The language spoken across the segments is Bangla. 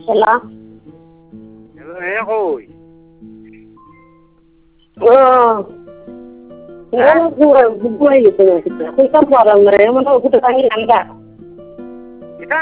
Hello. Hello, koi. Gue gitu kita. Kita orang mereka mana kita tanya anda. Kita?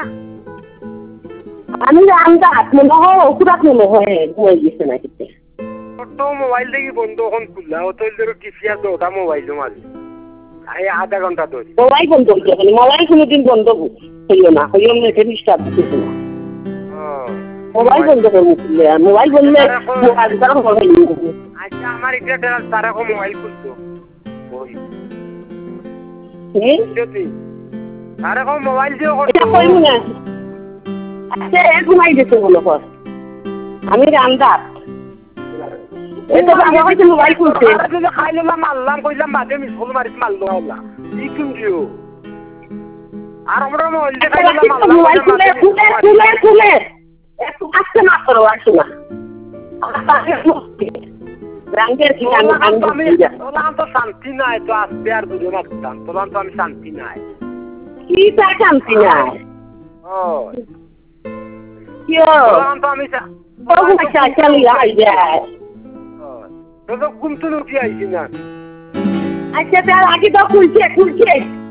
Anda anda, mana kita mana gue gitu na kita. तो मोबाइल देखी बंद होन खुला हो तो इधर किसी या दो था मोबाइल जो माली आये आधा घंटा तो मोबाइल बंद हो गया मोबाइल को दिन बंद हो ना हो हमने फिर स्टार्ट किया मोबाइल बंद कर दिया मोबाइल बंद में मोबाइल करो मोबाइल अच्छा हमारे इधर तेरा सारा को मोबाइल खुल दो वही जो थी सारा को मोबाइल जो क्या कोई नहीं अच्छा एक मोबाइल देते बोलो पर हमें जानता এটা আমি হয়তো মোবাইল খুলতে আরে খাইলাম মারলাম কইলাম বাদে মিস কল মারিস মারলো আল্লাহ কি কিনজিও আর আমরা মোবাইল দিয়ে খাইলাম মারলাম মোবাইল খুলে একটু আস্তে না করো আসুনা রাঙ্গের কি আমি তোলাম তো শান্তি নাই তো আস্তে আর দূরে মারতাম তোলাম তো আমি শান্তি নাই কি তা শান্তি নাই ও কি তোলাম তো আমি বহু বাচ্চা চালিয়ে যায় তো ঘুম তো উঠে আইছি না আচ্ছা তার আগে তো খুলছে